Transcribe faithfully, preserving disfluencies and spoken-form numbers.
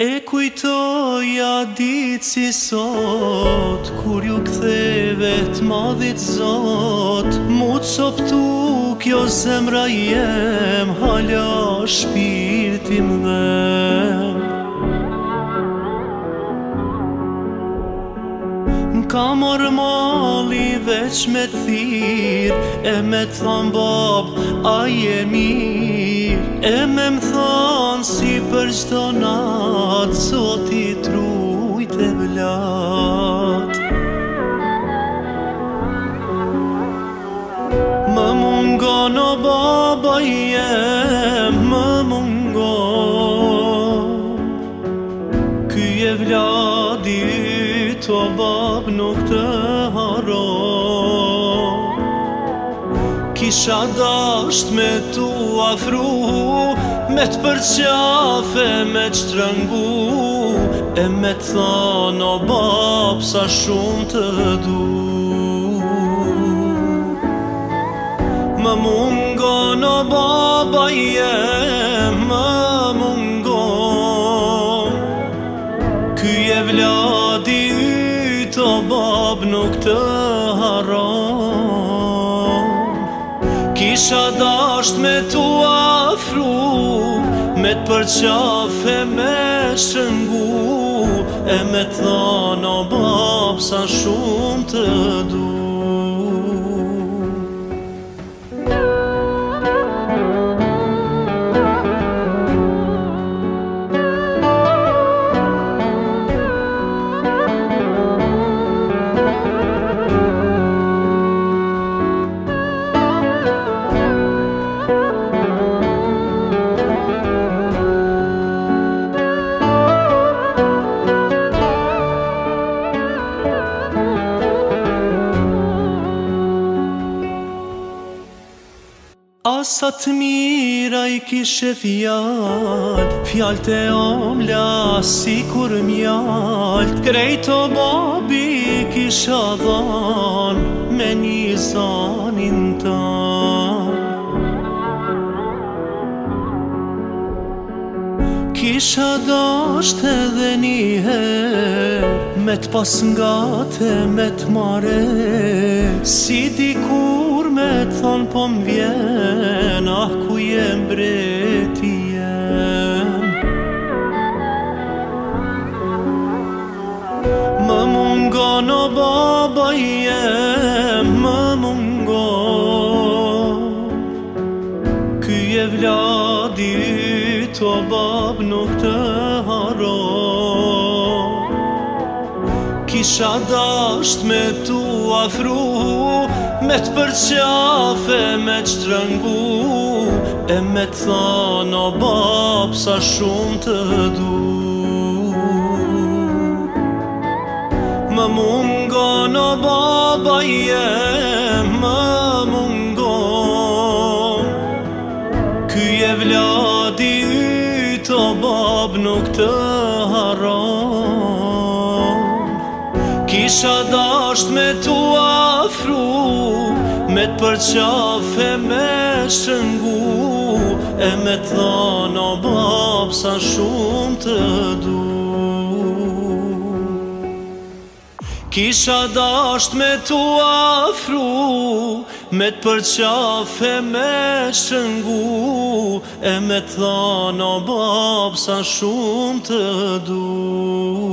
E kujtoja ditë si sot, kur ju ktheve t'madhit Zot. Mu t'soptu kjo zemra jem, hala shpirti m'dhem. M'ka marrë mali veç me t'thirë, e me t'than bab, a je mirë. E me m'than si për çdo natë, Zoti trujt e vlat. Më mungon o baba jem, më mungon. Ky e vladi yt o bab nuk të haron. Kisha dasht me tu afru, me t'përqafe, me qtrëngu, e me t'than o bab sa shumë të du. Më mungon o baba jem, më mungon. Ky e vladi yt o bab nuk të haron. Kisha dasht me tu afru, me t'përqafe, me shëngu, e me t'than o bab sa shumë të du. Asa t'mira i kishe fjall, fjallët e omla si kur mjalt. Krejt o babi kisha dhan, me një zanin tan. Kisha dasht edhe njëher, me t'pas ngate, me t'mare. Si dikur me t'than po m'vjen, ah ku jem breti jem. Më mungon o baba jem, më mungon. Ky e vladi yt o bab nuk të haron. Kisha dasht me tu afru, me t'përqafe, me qtrëngu, e me t'than o bab sa shumë të du. Më mungon o baba jem, më mungon. Ky e vladi yt o bab nuk të haron. Kisha dasht me tu afru, me t'përqafe, me shëngu, e me t'than o bab sa shumë të du. Kisha dasht me tu afru, me t'përqafe, me shëngu, e me t'than o bab sa shumë të du.